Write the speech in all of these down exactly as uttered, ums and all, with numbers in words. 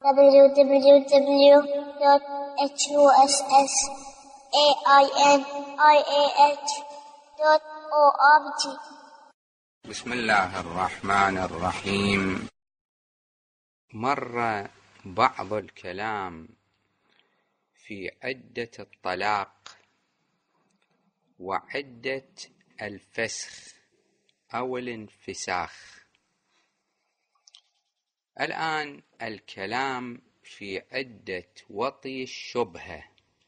دبليو دبليو دبليو دوت هوساين دوت اورج. بسم الله الرحمن الرحيم. مر بعض الكلام في عدة الطلاق وعدة الفسخ أو الانفساخ. الآن الكلام في عدة وطي الشبهة.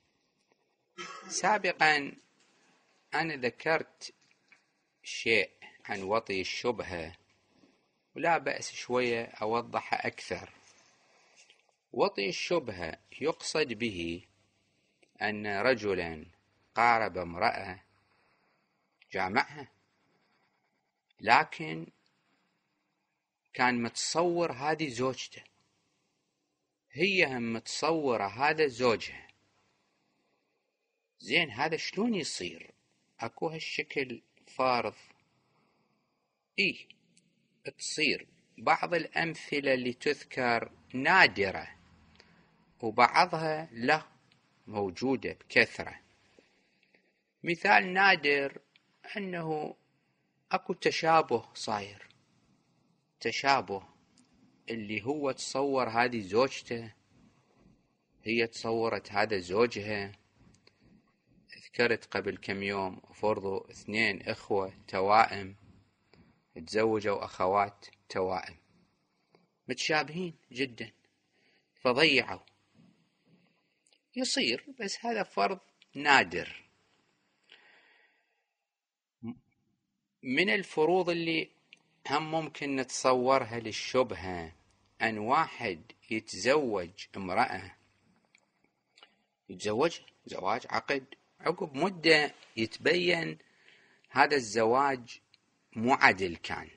سابقا أنا ذكرت شيء عن وطي الشبهة ولا بأس شوية أوضح أكثر. وطي الشبهة يقصد به أن رجلا قارب امرأة جامعها، لكن كان متصور هذه زوجته، هي هم متصورة هذا زوجها. زين، هذا شلون يصير؟ أكو هالشكل فارض؟ إيه تصير. بعض الأمثلة اللي تذكر نادرة وبعضها له موجودة بكثرة. مثال نادر أنه أكو تشابه صاير، تشابه اللي هو تصور هذه زوجته، هي تصورت هذا زوجها. ذكرت قبل كم يوم فرضوا اثنين إخوة توائم تزوجوا أخوات توائم متشابهين جدا فضيعوا. يصير، بس هذا فرض نادر. من الفروض اللي هم ممكن نتصورها للشبهة أن واحد يتزوج امرأة، يتزوج زواج عقد، عقب مدة يتبين هذا الزواج مو عدل كان.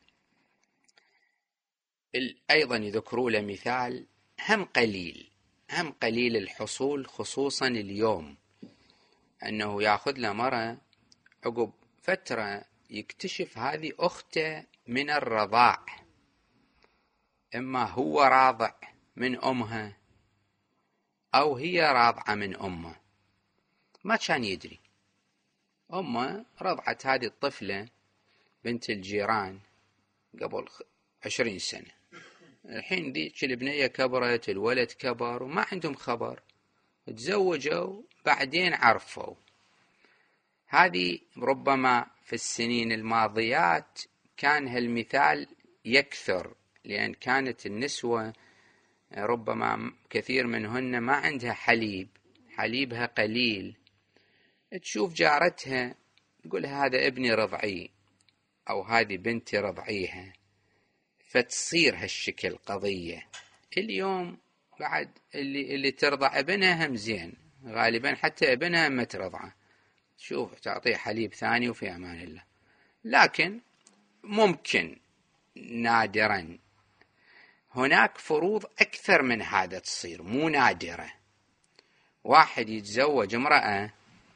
أيضا يذكروا له مثال هم قليل هم قليل الحصول، خصوصا اليوم، أنه يأخذ له مرة عقب فترة يكتشف هذه أخته من الرضاع، إما هو راضع من أمها أو هي راضعة من أمه، ما كان يدري. أمه رضعت هذه الطفلة بنت الجيران قبل عشرين سنة. الحين ذيك البنية كبرت، الولد كبر وما عندهم خبر، تزوجوا بعدين عرفوا. هذه ربما في السنين الماضيات كان هالمثال يكثر، لأن كانت النسوة ربما كثير منهن ما عندها حليب، حليبها قليل، تشوف جارتها تقول هذا ابني رضعي أو هذه بنتي رضعيها، فتصير هالشكل قضية. اليوم بعد اللي, اللي ترضع ابنها هم زين، غالبا حتى ابنها ما ترضعه، شوف تعطيه حليب ثاني وفي أمان الله. لكن ممكن نادرا، هناك فروض أكثر من هذا تصير، مو نادرة. واحد يتزوج امرأة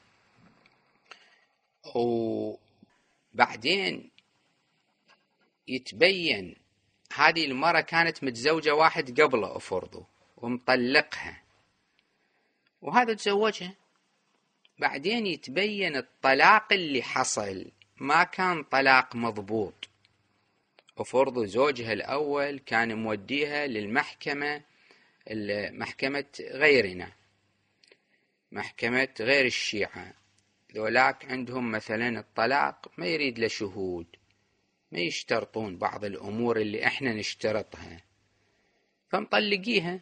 وبعدين يتبين هذه المرأة كانت متزوجة واحد قبله أفرضه ومطلقها، وهذا تزوجها، بعدين يتبين الطلاق اللي حصل ما كان طلاق مضبوط. أفرض زوجها الأول كان موديها للمحكمة، محكمة غيرنا، محكمة غير الشيعة، ذولاك عندهم مثلا الطلاق ما يريد له شهود، ما يشترطون بعض الأمور اللي احنا نشترطها، فمطلقيها.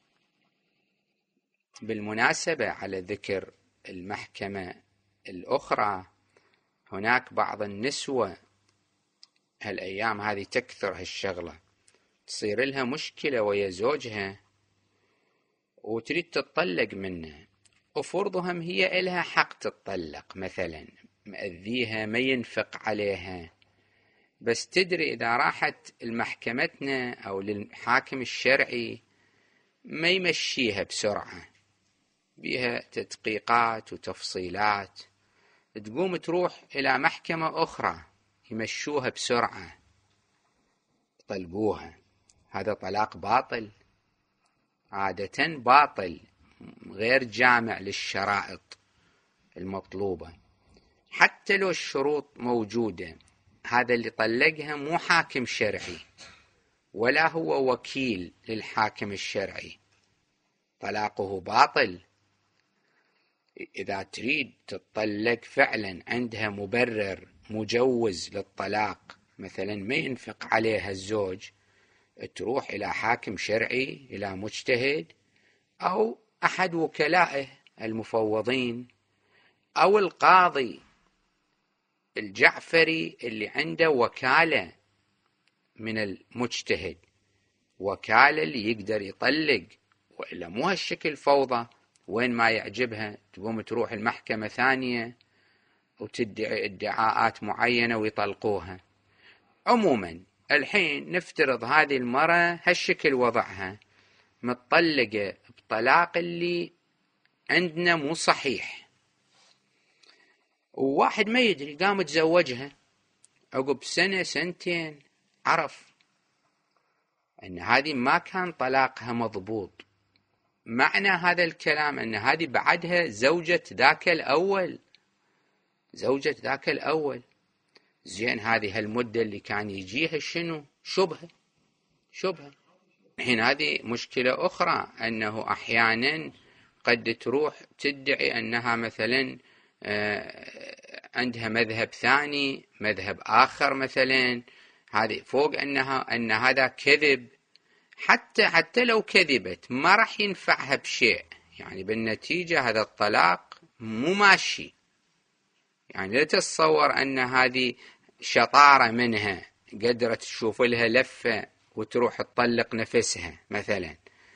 بالمناسبة على ذكر المحكمة الأخرى، هناك بعض النسوة هالأيام هذه تكثر هالشغلة، تصير لها مشكلة ويا زوجها وتريد تتطلق منه، وفرضهم هي إلها حق تتطلق، مثلا مأذيها ما ينفق عليها، بس تدري إذا راحت المحكمتنا أو للحاكم الشرعي ما يمشيها بسرعة، بيها تدقيقات وتفصيلات، تقوم تروح إلى محكمة أخرى يمشوها بسرعة، طلقوها. هذا طلاق باطل، عادة باطل غير جامع للشرائط المطلوبة، حتى لو الشروط موجودة. هذا اللي طلقها مو حاكم شرعي ولا هو وكيل للحاكم الشرعي، طلاقه باطل. إذا تريد تطلق فعلا عندها مبرر مجوز للطلاق، مثلا ما ينفق عليها الزوج، تروح إلى حاكم شرعي، إلى مجتهد، أو أحد وكلائه المفوضين، أو القاضي الجعفري اللي عنده وكالة من المجتهد، وكالة اللي يقدر يطلق. وإلا مو هالشكل فوضى، وين ما يعجبها تقوم تروح المحكمة ثانية وتدعي ادعاءات معينة ويطلقوها. عموما الحين نفترض هذه المرأة هالشكل وضعها، متطلقة بطلاق اللي عندنا مو صحيح، وواحد ما يدري قام تزوجها، عقب سنة سنتين عرف أن هذه ما كان طلاقها مضبوط. معنى هذا الكلام أن هذه بعدها زوجة ذاك الأول، زوجة ذاك الأول. زين، هذه هالمدة اللي كان يجيها شنو؟ شبهة شبهة. الحين هذه مشكلة أخرى، أنه أحيانا قد تروح تدعي أنها مثلا عندها مذهب ثاني، مذهب آخر مثلا، هذه فوق أنها أن هذا كذب. حتى حتى لو كذبت ما راح ينفعها بشيء، يعني بالنتيجة هذا الطلاق مو ماشي. يعني لا تتصور أن هذه شطارة منها، قدرت تشوف لها لفة وتروح تطلق نفسها مثلا.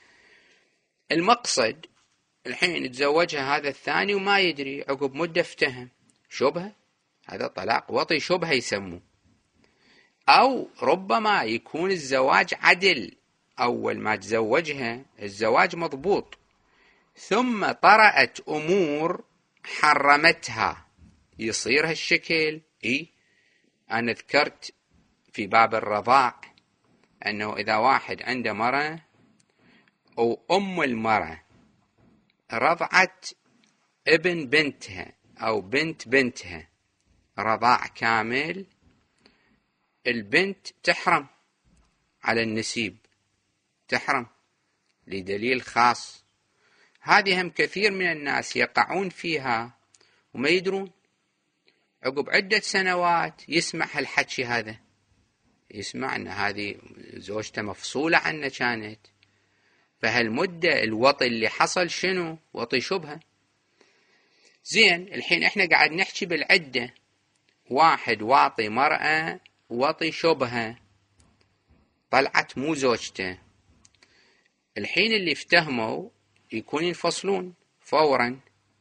المقصد الحين تزوجها هذا الثاني وما يدري، عقب مدة افتهم، شبهة، هذا طلاق وطي شبهة يسموه. أو ربما يكون الزواج عدل، أول ما تزوجها الزواج مضبوط، ثم طرأت أمور حرمتها، يصير هالشكل. إيه، أنا ذكرت في باب الرضاع أنه إذا واحد عنده مرأة أو أم المرأة رضعت ابن بنتها أو بنت بنتها رضاع كامل، البنت تحرم على النسيب، تحرم لدليل خاص. هذه هم كثير من الناس يقعون فيها وما يدرون، عقب عدة سنوات يسمع هالحكي هذا، يسمع أن هذه زوجته مفصولة عنه كانت. فهالمدة الوطي اللي حصل شنو؟ وطي شبهة. زين، الحين احنا قاعد نحكي بالعدة، واحد واطي مرأة وطي شبهة، طلعت مو زوجته. الحين اللي افتهموا يكون ينفصلون فورا،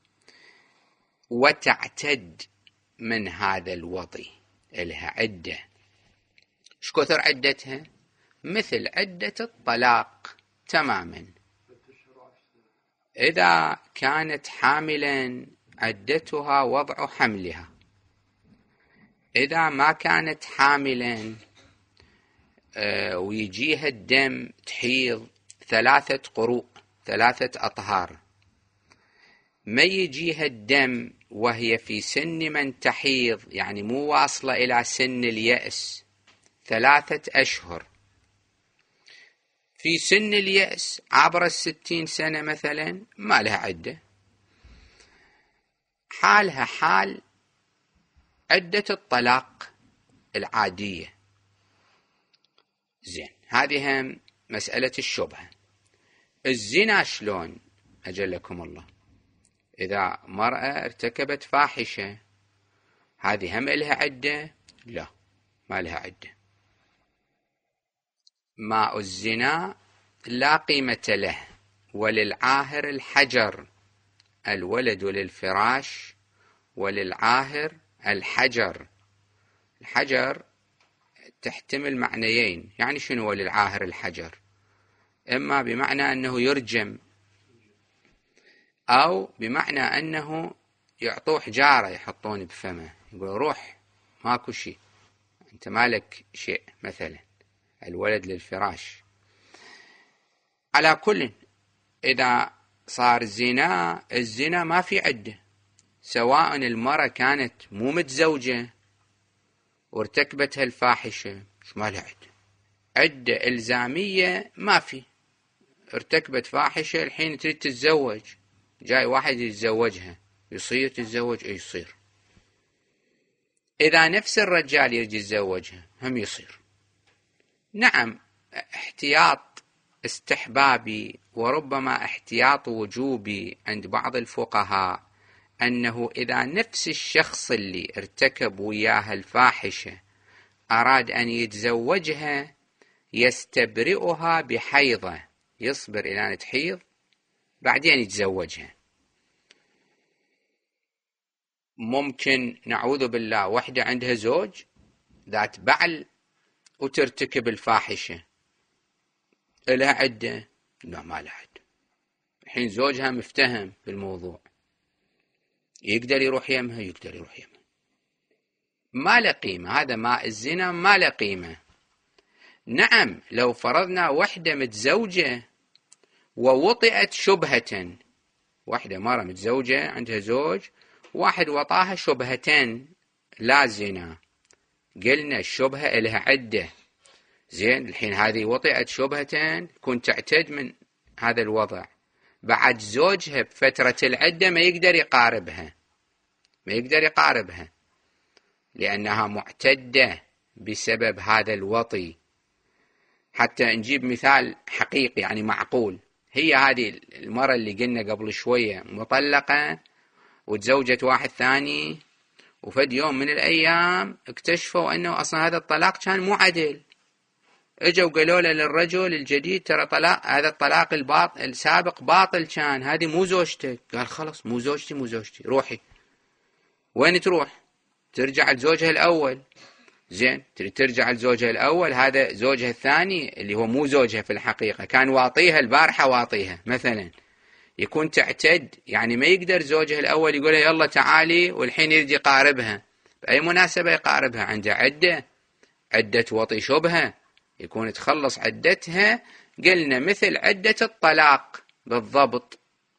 وتعتد من هذا الوطي، لها عدة. شكثر عدتها؟ مثل عدة الطلاق تماما. إذا كانت حاملا عدتها وضع حملها، إذا ما كانت حاملا آه ويجيها الدم تحيض ثلاثة قروء، ثلاثة أطهار، ما يجيها الدم وهي في سن من تحيض، يعني مو واصلة إلى سن اليأس، ثلاثة أشهر، في سن اليأس عبر الستين سنة مثلا، ما لها عدة، حالها حال عدة الطلاق العادية. زين، هذه هم مسألة الشبهة. الزنا شلون؟ أجلكم الله، إذا مرأة ارتكبت فاحشة، هذه هم لها عدة؟ لا، ما لها عدة. ماء الزنا لا قيمة له، وللعاهر الحجر، الولد للفراش وللعاهر الحجر. الحجر تحتمل معنيين، يعني شنو وللعاهر الحجر؟ إما بمعنى أنه يرجم، أو بمعنى أنه يعطوه حجارة يحطون بفمه، يقول روح ماكو شيء، أنت مالك شيء مثلا، الولد للفراش. على كل إذا صار زنا، الزنا ما في عدة، سواء المرأة كانت مو متزوجة وارتكبت هالفاحشة مش ما لها عدة، عدة إلزامية ما في. ارتكبت فاحشة الحين تريد تتزوج، جاي واحد يتزوجها، يصير تتزوج؟ اي يصير. إذا نفس الرجال يرجي يتزوجها هم يصير. نعم، احتياط استحبابي وربما احتياط وجوبي عند بعض الفقهاء أنه إذا نفس الشخص اللي ارتكب وياها الفاحشة أراد أن يتزوجها يستبرئها بحيضة، يصبر إلى أن تحيض بعدين يتزوجها. ممكن نعوذ بالله وحدة عندها زوج ذات بعل وترتكب الفاحشة، لها عدة؟ لا ما لها عدة. الحين زوجها مفتهم بالموضوع، يقدر يروح يمها، يقدر يروح يمها، ما له قيمة. هذا ماء الزنا ما له قيمة. نعم، لو فرضنا وحدة متزوجة ووطئت شبهة، وحدة مرة متزوجة عندها زوج، واحد وطاها شبهتين لا زنا، قلنا الشبهة لها عدة. زين، الحين هذه وطئت شبهتين كنت تعتد من هذا الوضع، بعد زوجها بفترة العدة ما يقدر يقاربها، ما يقدر يقاربها لأنها معتدة بسبب هذا الوطي. حتى نجيب مثال حقيقي يعني معقول، هي هذه المرة اللي قلنا قبل شوية مطلقة وتزوجت واحد ثاني، وفد يوم من الأيام اكتشفوا أنه أصلا هذا الطلاق كان مو عدل، اجوا قالوا له للرجل الجديد ترى طلاق هذا الطلاق الباطل السابق باطل كان، هذه مو زوجتك. قال خلاص مو زوجتي مو زوجتي روحي. وين تروح؟ ترجع لزوجها الأول. زين، تريد ترجع لزوجها الأول، هذا زوجها الثاني اللي هو مو زوجها في الحقيقة، كان واطيها البارحة واطيها مثلا، يكون تعتد، يعني ما يقدر زوجها الأول يقول يلا تعالي والحين يرجي يقاربها. بأي مناسبة يقاربها؟ عنده عدة، عدة وطي شبهة، يكون تخلص عدتها، قلنا مثل عدة الطلاق بالضبط.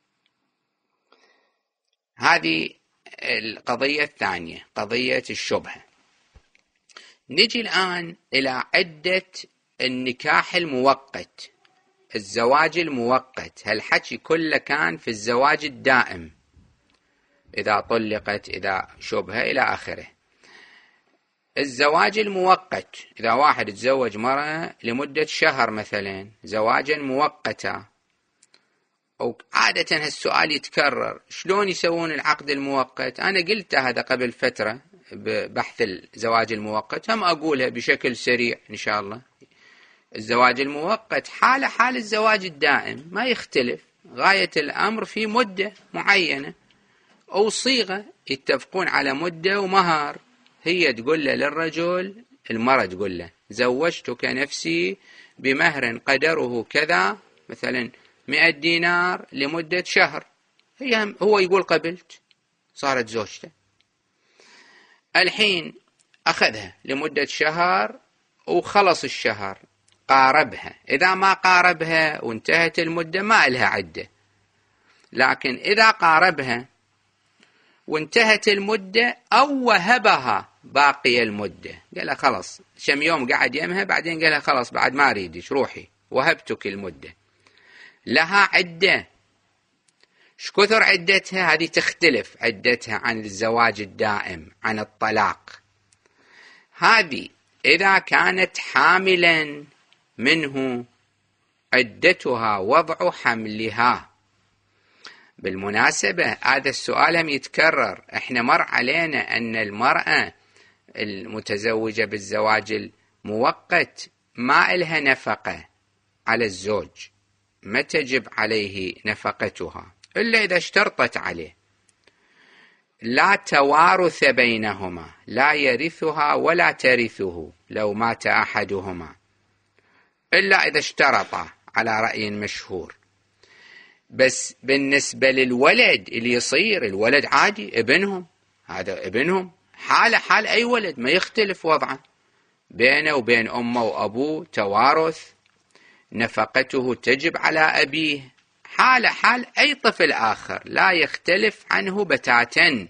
هذه القضية الثانية، قضية الشبهة. نجي الآن إلى عدة النكاح المؤقت، الزواج المؤقت. هالحكي كله كان في الزواج الدائم، إذا طلقت، إذا شبهة إلى آخره. الزواج المؤقت، إذا واحد تزوج مرة لمدة شهر مثلا، زواجا مؤقتا، أو عادة هالسؤال يتكرر، شلون يسوون العقد المؤقت؟ أنا قلت هذا قبل فترة ببحث الزواج المؤقت، هم أقولها بشكل سريع إن شاء الله. الزواج المؤقت حالة حال الزواج الدائم، ما يختلف، غاية الأمر في مدة معينة أو صيغة، يتفقون على مدة ومهر. هي تقول له للرجل، المرأة تقول له زوجتك نفسي بمهر قدره كذا، مثلا مئة دينار لمدة شهر. هي هو يقول قبلت، صارت زوجته. الحين أخذها لمدة شهر وخلص الشهر، قاربها. إذا ما قاربها وانتهت المدة ما لها عدة، لكن إذا قاربها وانتهت المدة أو وهبها باقي المدة، قال لها خلاص شم يوم قعد يمها، بعدين قال لها خلاص بعد ما أريدك روحي وهبتك المدة، لها عدة. شكثر عدتها؟ هذه تختلف عدتها عن الزواج الدائم، عن الطلاق. هذه إذا كانت حاملا منه عدتها وضع حملها. بالمناسبة هذا السؤال هم يتكرر، احنا مر علينا أن المرأة المتزوجة بالزواج المؤقت ما إلها نفقة على الزوج، ما تجب عليه نفقتها إلا إذا اشترطت عليه. لا توارث بينهما، لا يرثها ولا ترثه لو مات أحدهما، إلا إذا اشترطا على رأي مشهور. بس بالنسبة للولد اللي يصير، الولد عادي ابنهم، هذا ابنهم حالة حال أي ولد، ما يختلف وضعه، بينه وبين أمه وأبوه توارث، نفقته تجب على أبيه حال حال أي طفل آخر، لا يختلف عنه بتاتا.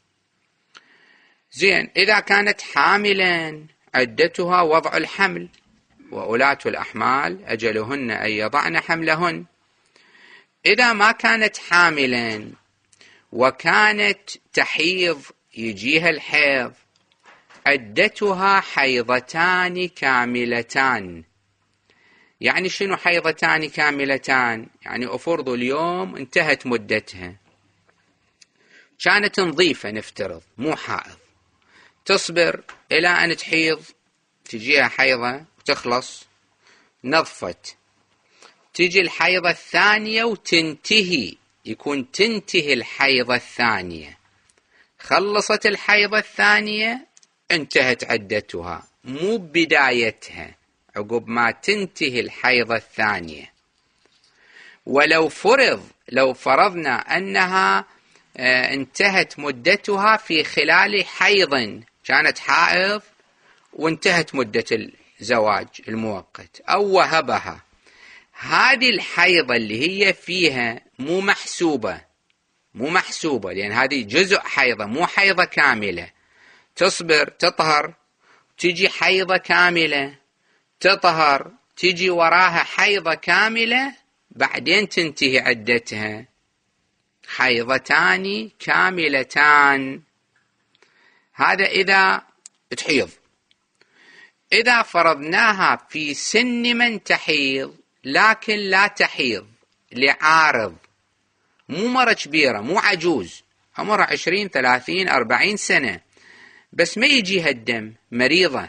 زين، إذا كانت حاملا عدتها وضع الحمل، وأولاة الأحمال أجلهن أن يضعن حملهن. إذا ما كانت حاملا وكانت تحيض، يجيها الحيض، عدتها حيضتان كاملتان. يعني شنو حيضتان كاملتان؟ يعني أفرض اليوم انتهت مدتها، كانت نظيفة نفترض مو حائض، تصبر إلى أن تحيض، تجيها حيضة وتخلص، نظفت، تجي الحيضة الثانية وتنتهي، يكون تنتهي الحيضة الثانية، خلصت الحيضة الثانية انتهت عدتها، مو بدايتها عقب ما تنتهي الحيضة الثانية. ولو فرض لو فرضنا أنها انتهت مدتها في خلال حيض، كانت حائض وانتهت مدة الزواج المؤقت أو وهبها، هذه الحيضة اللي هي فيها مو محسوبة، مو محسوبة لأن هذه جزء حيضة مو حيضة كاملة، تصبر تطهر، تجي حيضة كاملة، تطهر، تجي وراها حيضة كاملة، بعدين تنتهي عدتها، حيضتان كاملتان. هذا إذا تحيض. إذا فرضناها في سن من تحيض لكن لا تحيض لعارض، مو مرة كبيرة، مو عجوز، عمرها عشرين ثلاثين أربعين سنة، بس ما يجيها الدم، مريضة،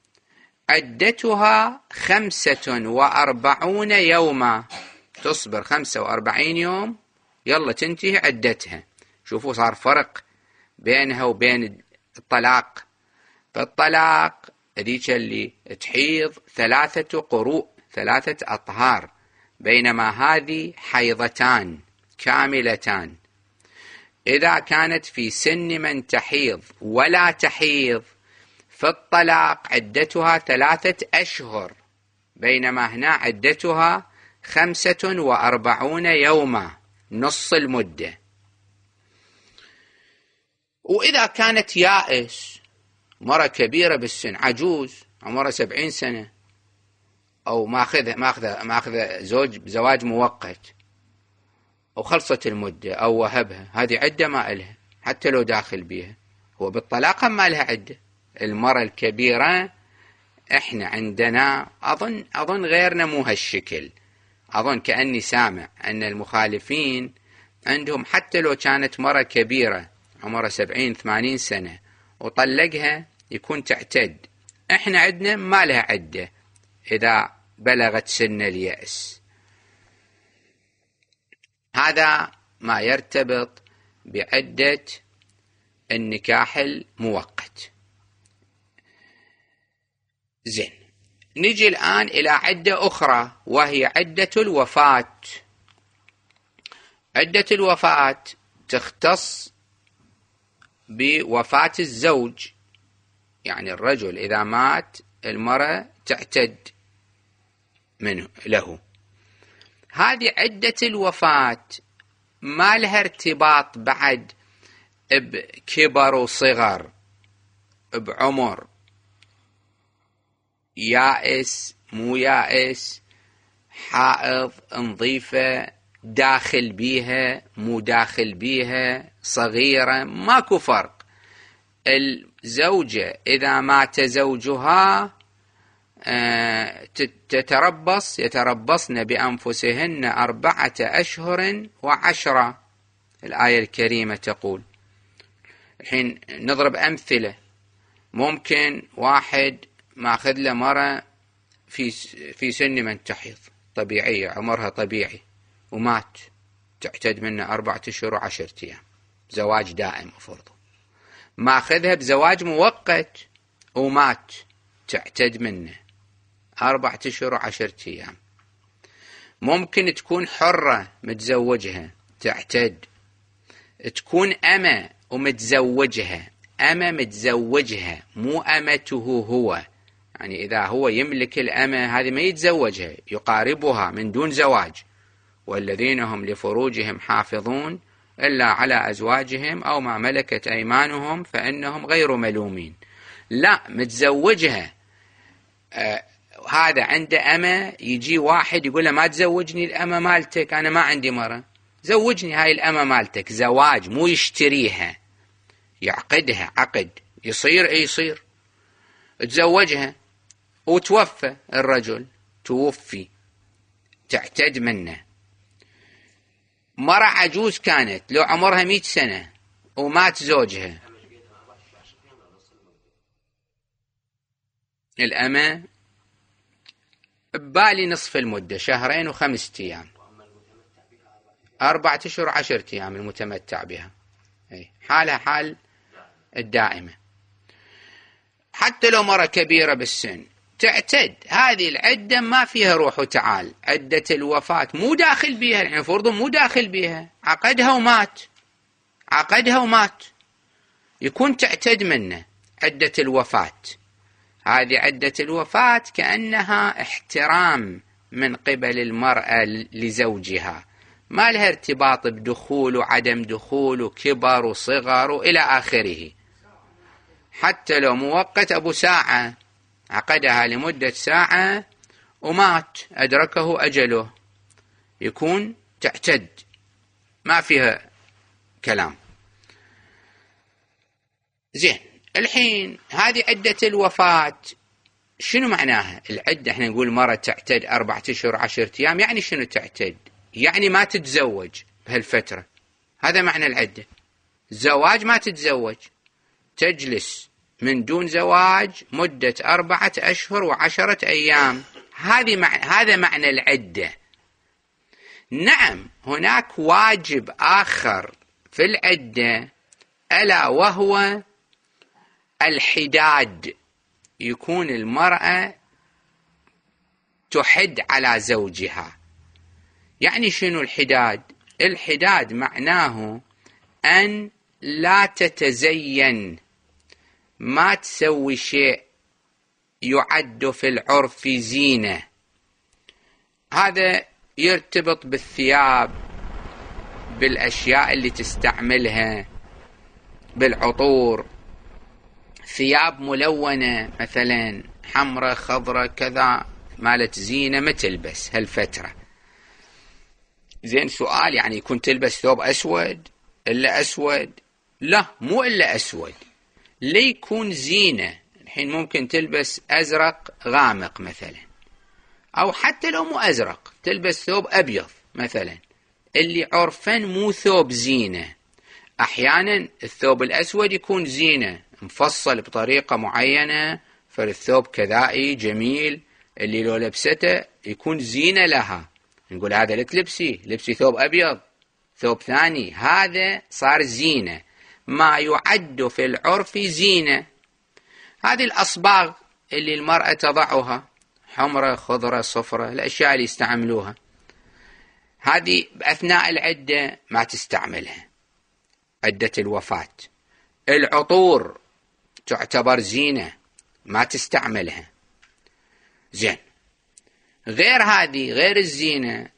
عدتها خمسة وأربعون يوما، تصبر خمسة وأربعين يوم، يلا تنتهي عدتها. شوفوا صار فرق بينها وبين الطلاق. فالطلاق هذيك اللي تحيض ثلاثة قروء، ثلاثة أطهار، بينما هذه حيضتان كاملتان. إذا كانت في سن من تحيض ولا تحيض، فالطلاق عدتها ثلاثة أشهر، بينما هنا عدتها خمسة وأربعون يوما، نص المدة. وإذا كانت يائس، مرة كبيرة بالسن، عجوز عمرها سبعين سنة، أو ماخذ ماخذ ماخذ زوج زواج مؤقت وخلصت المدة أو وهبها، هذه عدة ما إلها حتى لو داخل بيها، هو بالطلاق ما لها عدة. المرة الكبيرة إحنا عندنا أظن أظن غيرنا مو هالشكل، أظن كأني سامع أن المخالفين عندهم حتى لو كانت مرة كبيرة عمرها سبعين ثمانين سنة وطلقها يكون تعتد. إحنا عندنا ما لها عدة إذا بلغت سن اليأس. هذا ما يرتبط بعدة النكاح المؤقت. زين، نجي الآن إلى عدة أخرى وهي عدة الوفاة. عدة الوفاة تختص بوفاة الزوج، يعني الرجل إذا مات المرأة تعتد منه له. هذه عدة الوفاة ما لها ارتباط بعد بكبر وصغر، بعمر، يائس مو يائس، حائض نظيفة، داخل بيها مو داخل بيها، صغيرة، ماكو فرق. الزوجة إذا مات زوجها تتربص يتربصن بأنفسهن أربعة أشهر وعشرة، الآية الكريمة تقول. الحين نضرب أمثلة. ممكن واحد ماخذ له مرة في في سن من تحيض طبيعية، عمرها طبيعي، ومات، تعتد منه أربعة أشهر وعشرة أيام، زواج دائم أفرضه. ماخذها بزواج مؤقت ومات، تعتد منه أربعة أشهر وعشرة أيام. ممكن تكون حرة متزوجها تعتد، تكون أمة ومتزوجها، أمة متزوجها مو أمته هو، يعني إذا هو يملك الأمة هذه ما يتزوجها، يقاربها من دون زواج، والذين هم لفروجهم حافظون إلا على أزواجهم أو ما ملكت أيمانهم فإنهم غير ملومين. لا، متزوجها آه هذا عنده أمة، يجي واحد يقول له ما تزوجني الأمة مالتك، أنا ما عندي مرة، زوجني هاي الأمة مالتك. زواج، مو يشتريها، يعقدها عقد. يصير اي يصير. تزوجها وتوفى الرجل، توفي، تعتد منه. مرة عجوز كانت لو عمرها مئة سنة ومات زوجها، الأمة ببالي نصف المدة، شهرين وخمسة أيام، أربعة أشهر عشرة أيام المتمتع بها. حالها حال الدائمة. حتى لو مرة كبيرة بالسن تعتد. هذه العدة ما فيها روح وتعال. عدة الوفاة مو داخل بيها، يعني فرضا مو داخل بيها، عقدها ومات، عقدها ومات، يكون تعتد منه. عدة الوفاة هذه عدة الوفاة كأنها احترام من قبل المرأة لزوجها، ما لها ارتباط بدخول وعدم دخول وكبر وصغر وإلى آخره. حتى لو مؤقت أبو ساعة، عقدها لمدة ساعة ومات، أدركه أجله، يكون تعتد، ما فيها كلام. زين، الحين هذه عدة الوفاة شنو معناها؟ العدة احنا نقول مرة تعتد أربعة أشهر عشرة أيام، يعني شنو تعتد؟ يعني ما تتزوج بهالفترة، هذا معنى العدة. زواج ما تتزوج، تجلس من دون زواج مدة أربعة أشهر وعشرة أيام، هذه مع... هذا معنى العدة. نعم، هناك واجب آخر في العدة، ألا وهو الحداد. يكون المرأة تحد على زوجها. يعني شنو الحداد؟ الحداد معناه أن لا تتزين، ما تسوي شيء يعد في العرف زينة. هذا يرتبط بالثياب، بالأشياء اللي تستعملها، بالعطور. ثياب ملونة مثلا حمرة خضرة كذا مالت زينة ما تلبس هالفترة. زين، سؤال، يعني يكون تلبس ثوب أسود إلا أسود؟ لا، مو إلا أسود، ليكون زينة. الحين ممكن تلبس أزرق غامق مثلا، أو حتى لو مو أزرق تلبس ثوب أبيض مثلا، اللي عرفا مو ثوب زينة. أحيانا الثوب الأسود يكون زينة، مفصل بطريقة معينة، فالثوب كذائي جميل، اللي لو لبسته يكون زينة لها، نقول هذا لا تلبسي، لبسي ثوب أبيض، ثوب ثاني، هذا صار زينة، ما يعد في العرف زينة. هذه الأصباغ اللي المرأة تضعها، حمرة خضرة صفرة، الأشياء اللي يستعملوها، هذه بأثناء العدة ما تستعملها، عدة الوفاة. العطور تعتبر زينة، ما تستعملها. زين، غير هذه، غير الزينة،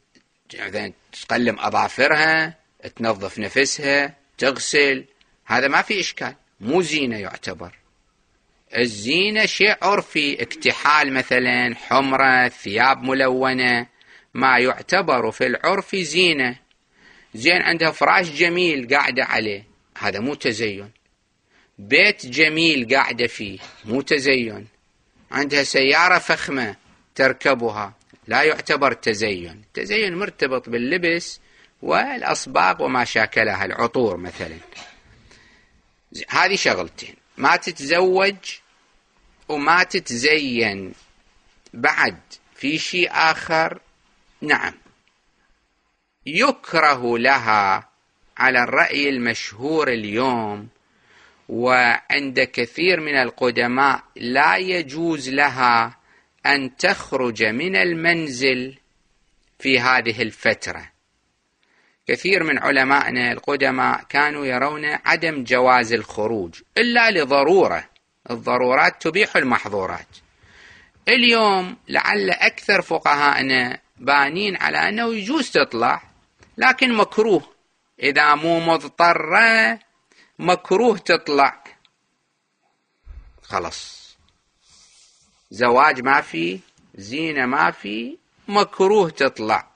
تقلم أظافرها، تنظف نفسها، تغسل، هذا ما في إشكال، مو زينة يعتبر. الزينة شيء عرفي، اكتحال مثلا، حمرة، ثياب ملونة، ما يعتبر في العرف زينة. زين، عندها فراش جميل قاعدة عليه، هذا مو تزين. بيت جميل قاعدة فيه، مو تزين. عندها سيارة فخمة تركبها، لا يعتبر تزين. تزين مرتبط باللبس والأصباغ وما شاكلها، العطور مثلا. هذه شغلتين، ما تتزوج وما تتزين. بعد في شيء آخر، نعم، يكره لها على الرأي المشهور اليوم، وعند كثير من القدماء لا يجوز لها أن تخرج من المنزل في هذه الفترة. كثير من علمائنا القدماء كانوا يرون عدم جواز الخروج إلا لضرورة، الضرورات تبيح المحظورات. اليوم لعل أكثر فقهاءنا بانين على أنه يجوز تطلع، لكن مكروه إذا مو مضطرة، مكروه تطلع. خلص، زواج ما في، زينة ما في، مكروه تطلع.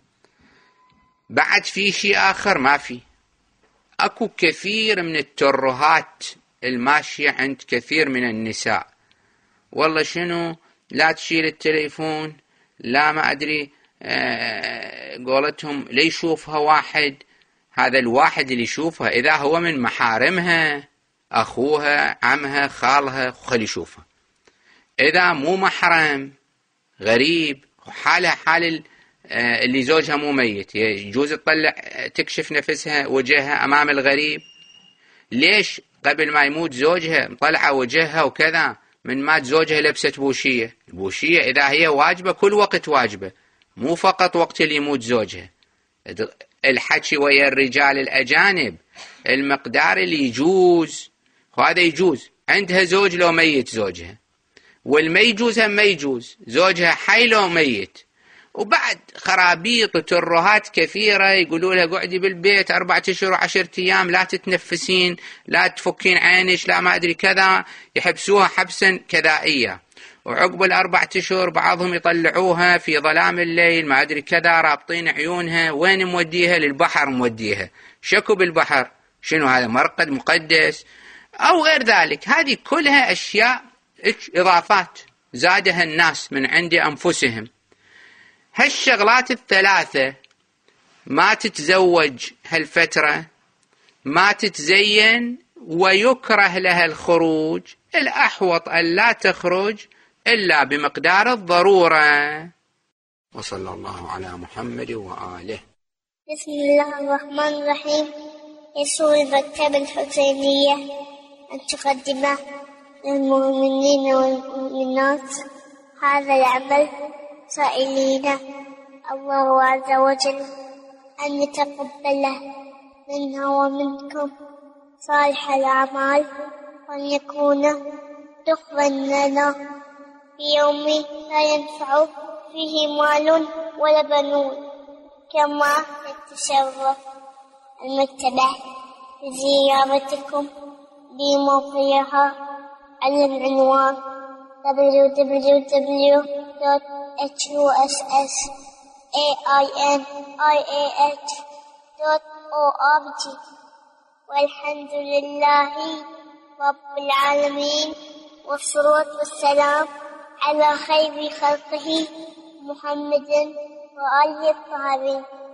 بعد في شيء آخر ما في. أكو كثير من الترهات الماشية عند كثير من النساء، والله شنو، لا تشيل التليفون، لا ما أدري آه قولتهم لي يشوفها واحد. هذا الواحد اللي يشوفها إذا هو من محارمها، أخوها، عمها، خالها، خلي يشوفها. إذا مو محرم، غريب، حالها حال اللي زوجها مو ميت، يجوز تطلع تكشف نفسها وجهها أمام الغريب. ليش قبل ما يموت زوجها مطلعة وجهها وكذا، من مات زوجها لبست بوشية؟ البوشية إذا هي واجبة كل وقت واجبة، مو فقط وقت اللي يموت زوجها. الحكي ويا الرجال الأجانب المقدار اللي يجوز، وهذا يجوز عندها زوج لو ميت زوجها، والما يجوز هم ما يجوز زوجها حي لو ميت. وبعد خرابيط وترهات كثيرة يقولوا لها قعدي بالبيت أربعة أشهر وعشرة أيام، لا تتنفسين، لا تفكين عينش، لا ما أدري كذا، يحبسوها حبسا كذائيا. وعقب الأربعة أشهر بعضهم يطلعوها في ظلام الليل ما أدري كذا، رابطين عيونها. وين موديها؟ للبحر موديها. شكو بالبحر؟ شنو هذا، مرقد مقدس أو غير ذلك؟ هذه كلها أشياء إضافات زادها الناس من عند أنفسهم. هالشغلات الثلاثة ما تتزوج هالفترة، ما تتزين، ويكره لها الخروج. الأحوط أن لا تخرج إلا بمقدار الضرورة. وصلى الله على محمد وآله. بسم الله الرحمن الرحيم. يسر المكتبة الحسينية أن تقدم للمؤمنين والمؤمنات هذا العمل، سائلين الله عز وجل أن يتقبله منا ومنكم صالح الأعمال، وأن يكون دخلا لنا في يوم لا ينفع فيه مال ولا بنون. كما يتشرف المكتبة بزيارتكم بموقعها على العنوان دبليو دبليو دبليو دوت إتش يو إس إس إيه آي إن آي إيه إتش دوت أو آر جي. والحمد لله رب العالمين، والصلاة والسلام على خير خلقه محمد وآله الطاهرين.